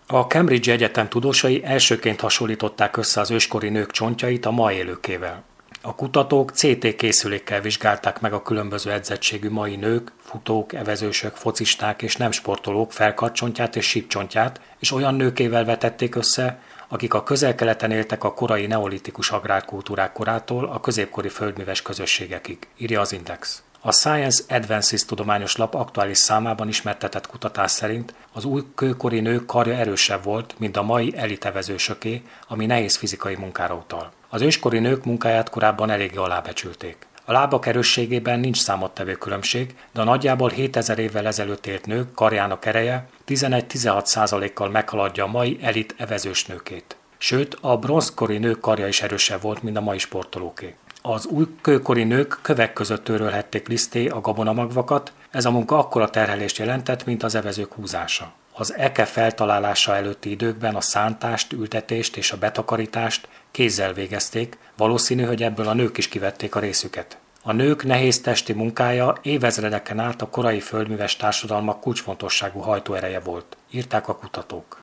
A Cambridge Egyetem tudósai elsőként hasonlították össze az őskori nők csontjait a ma élőkével. A kutatók CT készülékkel vizsgálták meg a különböző edzettségű mai nők, futók, evezősök, focisták és nem sportolók felkarcsontját és sípcsontját, és olyan nőkével vetették össze, akik a Közel-Keleten éltek a korai neolitikus agrárkultúrák korától a középkori földműves közösségekig, írja az Index. A Science Advances tudományos lap aktuális számában ismertetett kutatás szerint az új kőkori nők karja erősebb volt, mint a mai elitevezősöké, ami nehéz fizikai munkára utal. Az őskori nők munkáját korábban eléggé alábecsülték. A lábak erősségében nincs számottevő különbség, de a nagyjából 7000 évvel ezelőtt élt nők karjának ereje 11-16%-kal meghaladja a mai elit evezős nőkét. Sőt, a bronzkori nők karja is erősebb volt, mint a mai sportolóké. Az újkőkori nők kövek között törölhették liszté a gabonamagvakat, ez a munka akkora terhelést jelentett, mint az evezők húzása. Az eke feltalálása előtti időkben a szántást, ültetést és a betakarítást kézzel végezték, valószínű, hogy ebből a nők is kivették a részüket. A nők nehéz testi munkája évezredeken át a korai földműves társadalmak kulcsfontosságú hajtóereje volt, írták a kutatók.